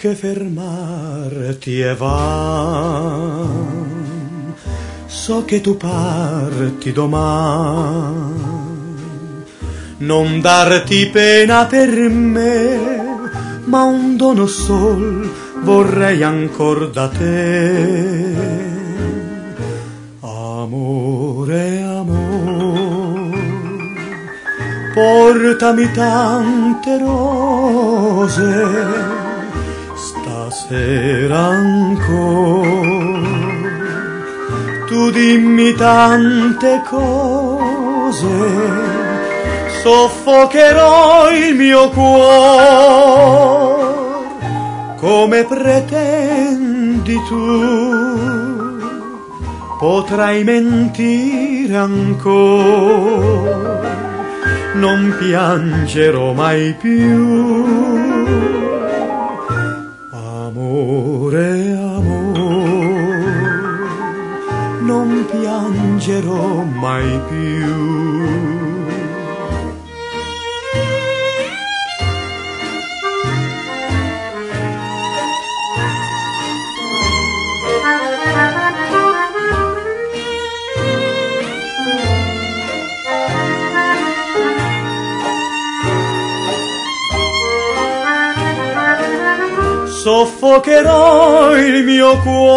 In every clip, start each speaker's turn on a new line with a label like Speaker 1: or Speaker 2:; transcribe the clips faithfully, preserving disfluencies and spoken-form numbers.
Speaker 1: che fermarti è van, so che tu parti domani, non darti pena per me, ma un dono sol vorrei ancor da te. Amore, amore, portami tante rose, stasera ancora, tu dimmi tante cose, soffocherò il mio cuore, come pretendi tu, potrai mentire ancora, non piangerò mai più. Amore, amore, non piangerò mai più. Soffocherò il mio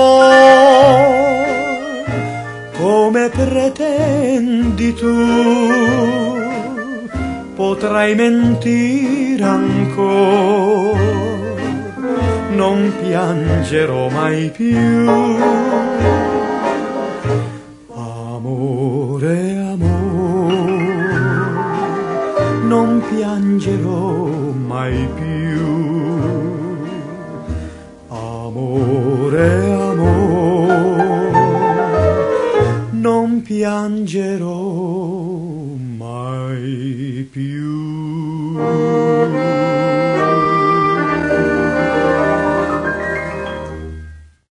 Speaker 1: cuore, come pretendi tu, potrai mentire ancora, non piangerò mai più. Amore, amore, non piangerò mai più. Amore, amore, non piangerò mai più.